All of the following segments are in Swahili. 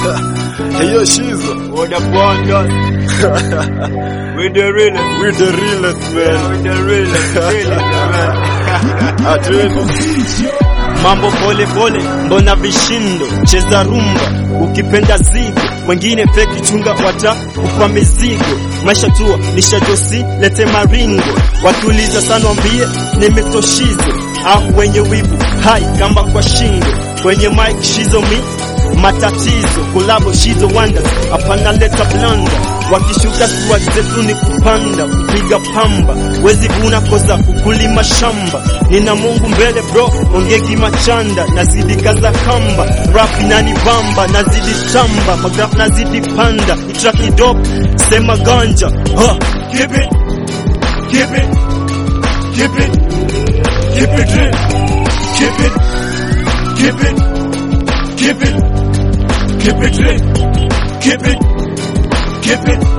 Hey, Shizo. What a wonder. With the realest. With the realest, man. With the realest, man. Atwende. Mambo pole pole, mbona vishindo, cheza rumba, ukipenda zigo, wengine feki chunga wata kupa mizigo, maisha tua, nisha dosi, lete maringo, wakiuliza sana wambie, nimetoshizo, wenye wibu, hai, kamba kwa shingo, kwenye mic shizo mi, matatizo, kolabo shizo wanda, apana leta blanda, wakishuka swag zetu ni kupanda, kupiga pamba, wezi guna koza ukulima shamba, nina Mungu mbele bro, ongegi machanda, nazidi kaza kamba, rap inani bamba, nazidi tamba, magraf nazidi panda, itrack ni dope, sema ganja, keep it, keep it, keep it, keep it real, keep it, keep it, keep it, keep it real, keep it, keep it,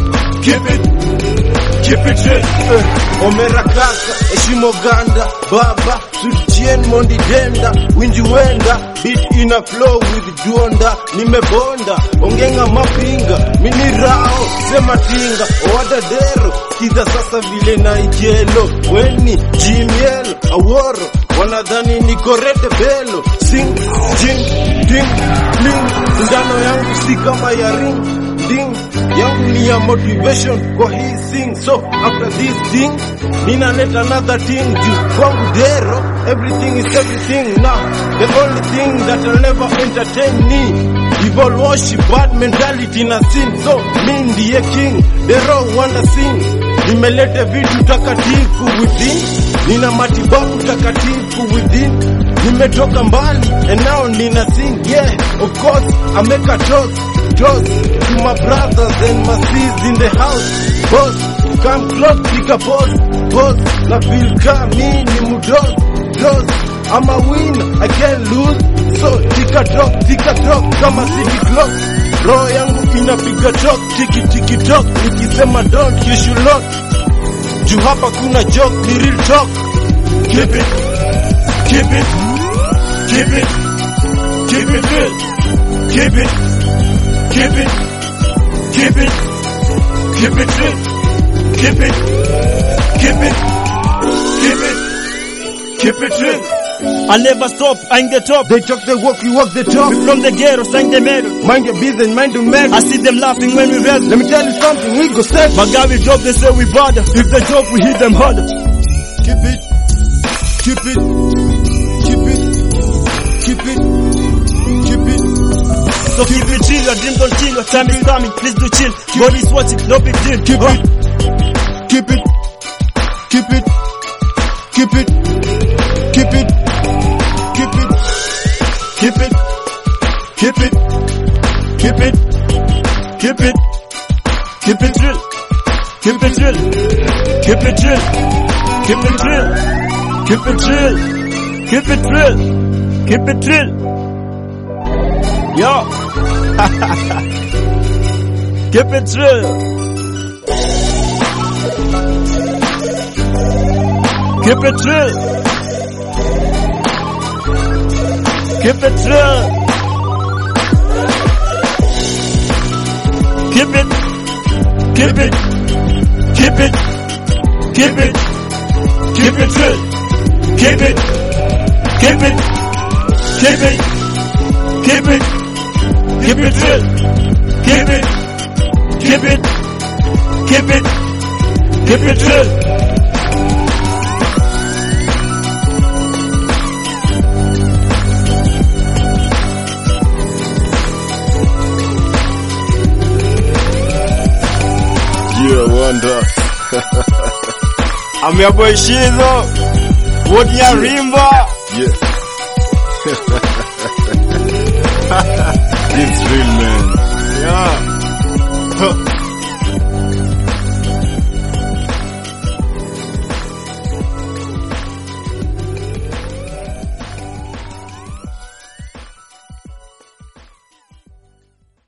keep it, keep it real. Omera kaka, heshimo ganda, baba, Suchien mondi denda, winji wenda, beat ina flow with duonda, nimebonda, ongenga mapinga, mini rao, sema tinga, owadadero, kiza sasa vile na ijelo, weni, jimiel, aworo, wanadhani niko rete belo, sing, jing, ding, bling, ndano yangu si kama ya ring, ding, yangu ni ya motivation kwa hii sing, so after this thing, nina let another thing, juu kwangu dero, everything is everything now, the only thing that will never entertain me, evil worship, bad mentality na sin, so mi ndiye king, dero wanda sing, nimelete vitu takatifu within, nina matibabu takatifu within, nimetoka mbali, and now nina sing, yeah, of course, I make a toast to my brothers and my sis in the house, boss, come close, pick a boss, na feel kami ni mudos, I'm a winner, I can't lose, so tika talk, kama city clock, roho yangu inapiga talk, tiki talk, nikisema don't, you should not, juu hapa kuna joke, ni real talk, keep it, keep it, keep it, keep it real, keep it, keep it, keep it, keep it real, keep it, keep it, keep it, keep it real. I never stop, I ain't the top. They talk, they walk, we walk the talk. We from the ghetto, sang the middle. Mind your business, mind your man. I see them laughing when we rest. Let me tell you something, we go set. My guy we drop, they say we bother. If they drop, we hit them harder. Keep it, keep it, keep it, keep it, keep it. So keep it chill, your dream don't chill, your time is coming, please do chill. God is watching, no big deal. Keep it, keep it, keep it, keep it, keep it, keep it, keep it, keep it, keep it, keep it, keep it real, keep it real, keep it real, keep it real, keep it real, keep it real, keep it real. Yo, keep it real, keep it real, keep it real, keep it, keep it, keep it, keep it, keep it real, keep it, keep it, keep it, keep it, keep it real, keep it, keep it, keep it, keep it real. Yeah, wonder. I'm your boy Shizo. What ya rimba? Yeah. It's real, man. Yeah.